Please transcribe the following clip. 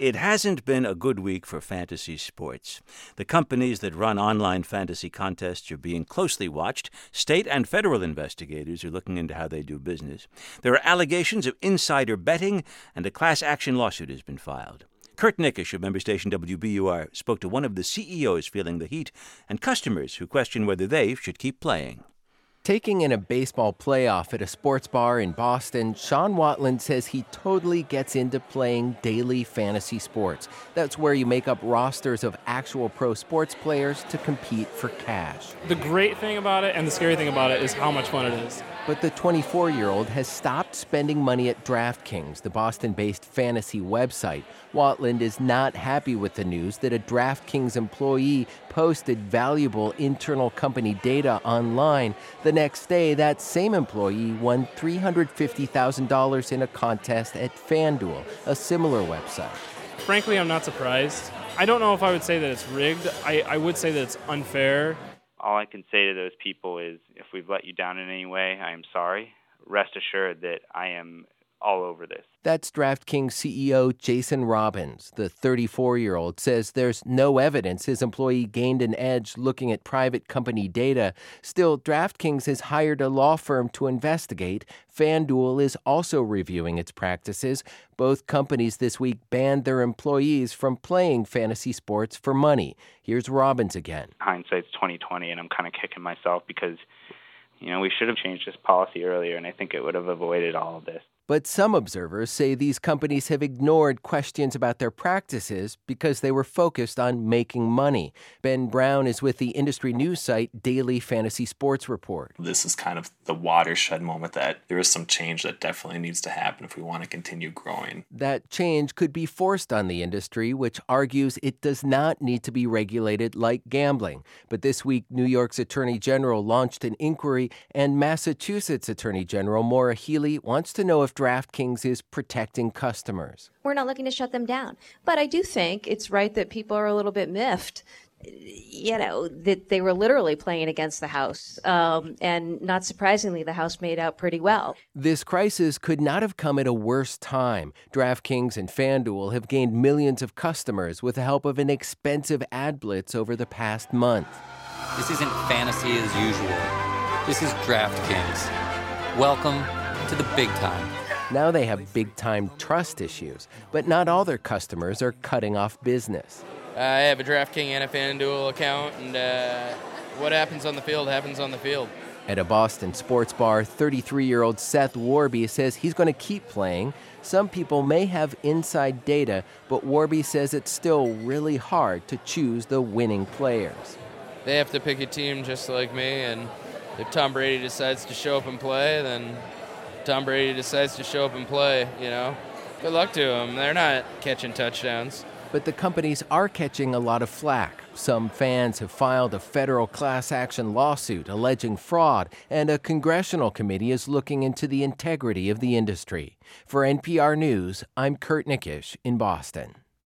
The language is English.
It hasn't been a good week for fantasy sports. The companies that run online fantasy contests are being closely watched. State and federal investigators are looking into how they do business. There are allegations of insider betting, and a class action lawsuit has been filed. Kurt Nickish of member station WBUR spoke to one of the CEOs feeling the heat and customers who question whether they should keep playing. Taking in a baseball playoff at a sports bar in Boston, Sean Watland says he totally gets into playing daily fantasy sports. That's where you make up rosters of actual pro sports players to compete for cash. The great thing about it and the scary thing about it is how much fun it is. But the 24-year-old has stopped spending money at DraftKings, the Boston-based fantasy website. Watland is not happy with the news that a DraftKings employee posted valuable internal company data online. The next day, that same employee won $350,000 in a contest at FanDuel, a similar website. Frankly, I'm not surprised. I don't know if I would say that it's rigged. I would say that it's unfair. All I can say to those people is, if we've let you down in any way, I am sorry. Rest assured that I am all over this. That's DraftKings CEO Jason Robbins. The 34-year-old says there's no evidence his employee gained an edge looking at private company data. Still, DraftKings has hired a law firm to investigate. FanDuel is also reviewing its practices. Both companies this week banned their employees from playing fantasy sports for money. Here's Robbins again. Hindsight's 20/20, and I'm kind of kicking myself because, we should have changed this policy earlier, and I think it would have avoided all of this. But some observers say these companies have ignored questions about their practices because they were focused on making money. Ben Brown is with the industry news site Daily Fantasy Sports Report. This is kind of the watershed moment that there is some change that definitely needs to happen if we want to continue growing. That change could be forced on the industry, which argues it does not need to be regulated like gambling. But this week, New York's Attorney General launched an inquiry, and Massachusetts Attorney General Maura Healey wants to know if DraftKings is protecting customers. We're not looking to shut them down. But I do think it's right that people are a little bit miffed, that they were literally playing against the house. And not surprisingly, the house made out pretty well. This crisis could not have come at a worse time. DraftKings and FanDuel have gained millions of customers with the help of an expensive ad blitz over the past month. This isn't fantasy as usual. This is DraftKings. Welcome to the big time. Now they have big-time trust issues, but not all their customers are cutting off business. I have a DraftKings and a FanDuel account, and what happens on the field happens on the field. At a Boston sports bar, 33-year-old Seth Warby says he's going to keep playing. Some people may have inside data, but Warby says it's still really hard to choose the winning players. They have to pick a team just like me, and if Tom Brady decides to show up and play, then Tom Brady decides to show up and play, Good luck to them. They're not catching touchdowns. But the companies are catching a lot of flack. Some fans have filed a federal class action lawsuit alleging fraud, and a congressional committee is looking into the integrity of the industry. For NPR News, I'm Kurt Nickish in Boston.